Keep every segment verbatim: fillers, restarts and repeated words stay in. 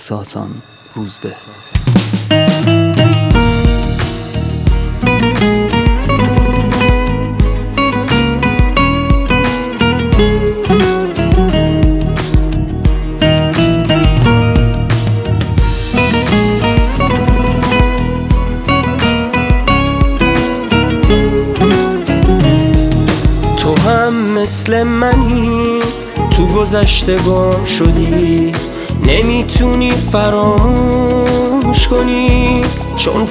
سازان روزبه. تو هم مثل منی، تو گذشته گم شدی، نمیتونی فراموش کنی چون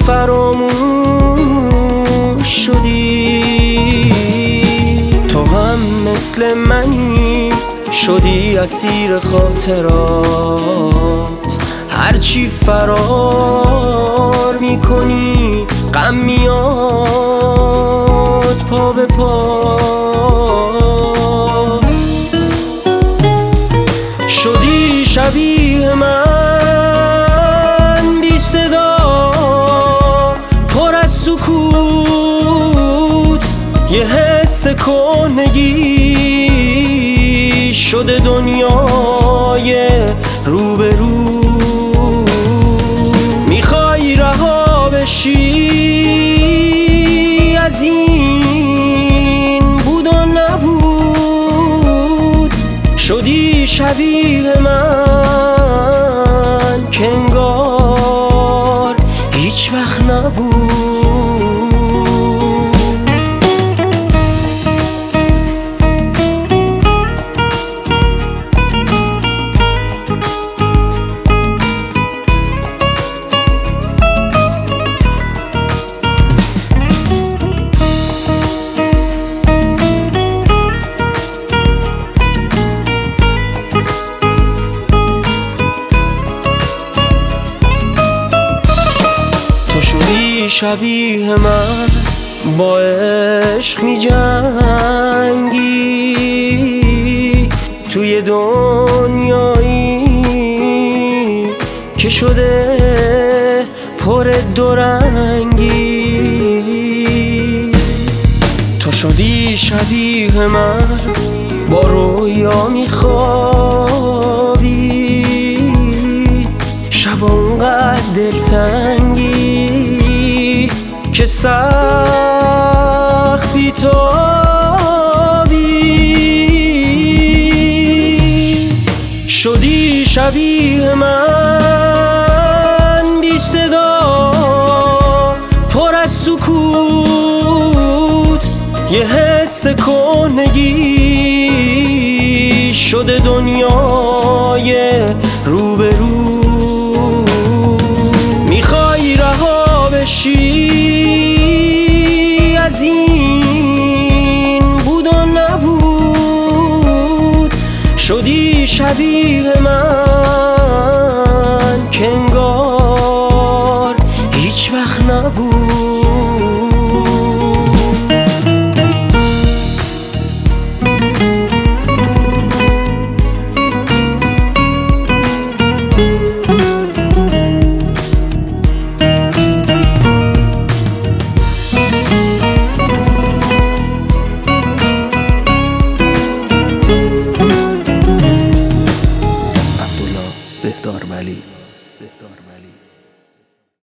فراموش شدی. تو هم مثل منی، شدی اسیر خاطرات، هرچی فرار میکنی غم میاد پا به پا. شدی شبیه من بی صدا، پر از سکوت، یه حس کهنگی شده دنیای روبرو. میخوای رها بشی از این بود و نبود، شدی شبیه من که انگار هیچ وقت نبود. تو شدی شبیه من، با عشق می جنگی توی دنیایی که شده پر دورنگی. تو شدی شبیه من، با رویا می خوابی، شب اونقدر دلتنگی که سخت بیتابی. شدی شبیه من بی صدا، پر از سکوت، یه حس کهنگی شده دنیای روبرو. میخوای رها بشی از این بود و نبود، شدی شبیه من